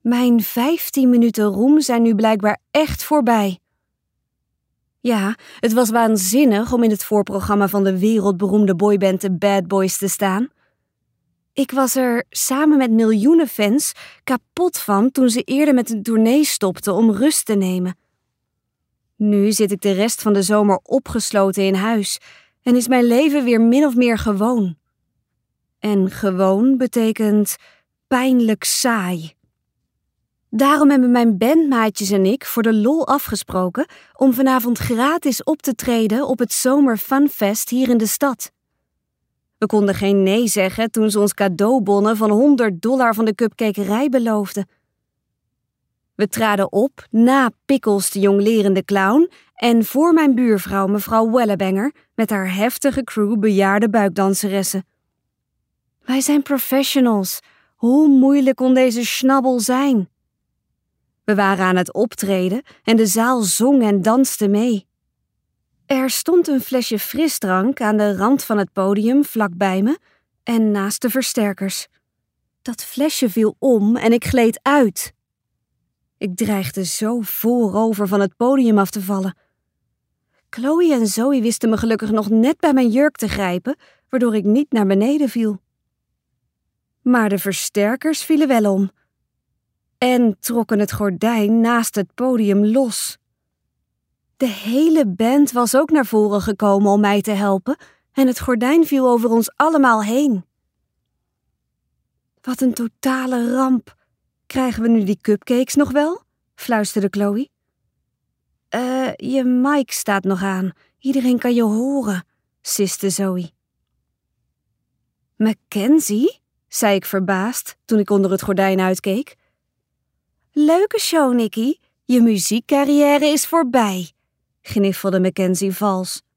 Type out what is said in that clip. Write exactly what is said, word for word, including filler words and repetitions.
Mijn vijftien minuten roem zijn nu blijkbaar echt voorbij. Ja, het was waanzinnig om in het voorprogramma van de wereldberoemde boyband The Bad Boys te staan. Ik was er samen met miljoenen fans kapot van toen ze eerder met een tournee stopten om rust te nemen. Nu zit ik de rest van de zomer opgesloten in huis en is mijn leven weer min of meer gewoon. En gewoon betekent pijnlijk saai. Daarom hebben mijn bandmaatjes en ik voor de lol afgesproken om vanavond gratis op te treden op het Zomer Funfest hier in de stad. We konden geen nee zeggen toen ze ons cadeaubonnen van honderd dollar van de cupcakerij beloofden. We traden op na Pickles de jonglerende clown en voor mijn buurvrouw mevrouw Wellebanger met haar heftige crew bejaarde buikdanseressen. Wij zijn professionals. Hoe moeilijk kon deze schnabbel zijn? We waren aan het optreden en de zaal zong en danste mee. Er stond een flesje frisdrank aan de rand van het podium vlak bij me en naast de versterkers. Dat flesje viel om en ik gleed uit. Ik dreigde zo voorover van het podium af te vallen. Chloe en Zoe wisten me gelukkig nog net bij mijn jurk te grijpen, waardoor ik niet naar beneden viel. Maar de versterkers vielen wel om en trokken het gordijn naast het podium los. De hele band was ook naar voren gekomen om mij te helpen en het gordijn viel over ons allemaal heen. Wat een totale ramp. Krijgen we nu die cupcakes nog wel? Fluisterde Chloe. Eh, uh, je mic staat nog aan. Iedereen kan je horen, siste Zoe. Mackenzie? Zei ik verbaasd toen ik onder het gordijn uitkeek. Leuke show, Nicky. Je muziekcarrière is voorbij, gniffelde Mackenzie vals.